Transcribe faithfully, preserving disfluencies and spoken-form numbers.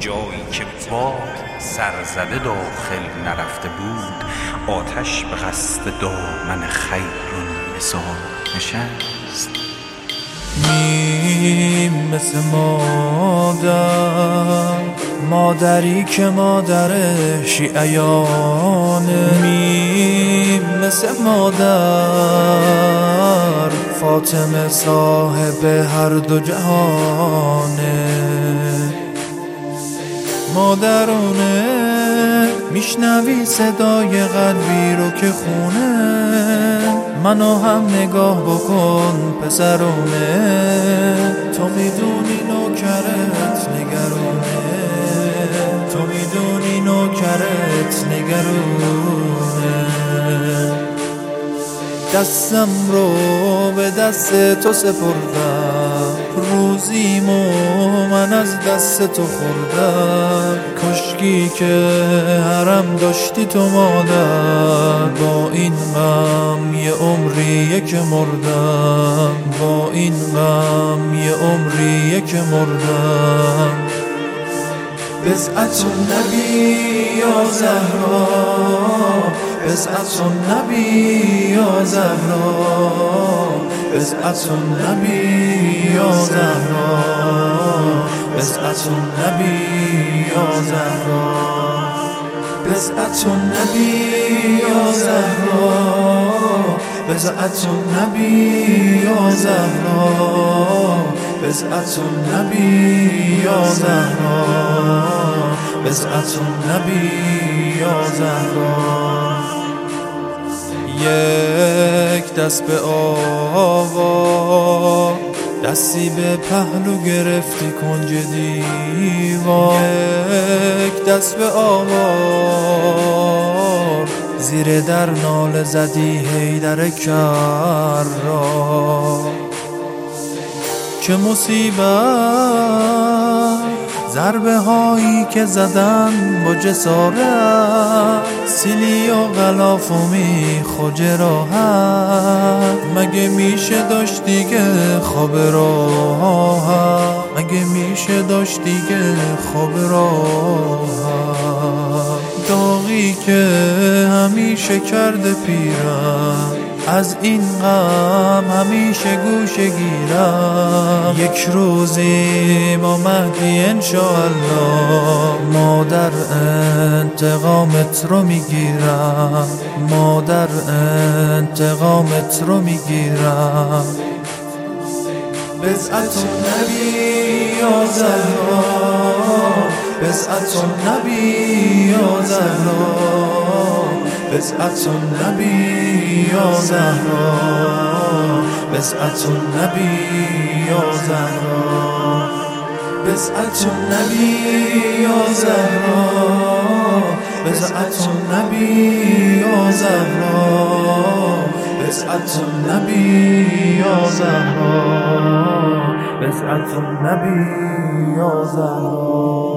جایی که باد سرزده داخل نرفته بود، آتش به قصد دامن خیرون مثال نشست. میم مثل مادر، مادری که مادر شیعیانه. میم مثل مادر، فاطمه صاحب هر دو جهانه. مادرونه میشنوی صدای قلبی رو که خونه، منو هم نگاه بکن پسرونه. تو میدونی نوکرت نگرونه، تو میدونی نوکرت نگرونه. دستم رو به دست تو سپردم، روزیمو من از دست تو خوردم. کشکی که حرم داشتی تو مادر، با این غم یه عمریه که مردم، با این غم یه عمریه که مردم. بضعة النبی یا زهرا، بضعة النبی یا زهرا، بضعة النبی یا زهرا، بضعة النبی یا زهرا، بضعة النبی یا زهرا، بضعة النبی یا زهرا، بضعة النبی یا زهرا، بضعة النبی یا زهرا. یک دست به آوا، دستی به پهلو گرفتی کنج دیوار. یک دست به آوار، زیر در ناله زدی حیدر کرار. چه مصیبت ضربه هایی که زدن با جسارت، سیلی و غلاف و میخ جراحت. مگه میشه داشت دیگه خواب راحت، مگه میشه داشت دیگه خواب راحت. داغی که همیشه کرده پیرم، از این غم همیشه گوشه گیرم. یک روزی با مهدی انشاءالله، مادر انتقامت رو میگیرم، مادر انتقامت رو میگیرم. بضعة النبی یا زهرا، بضعة النبی یا زهرا، بضعة النبی یا زهرا، بضعة النبی یا زهرا، بضعة النبی یا زهرا، بضعة النبی یا زهرا، بضعة النبی یا زهرا، بضعة النبی یا زهرا.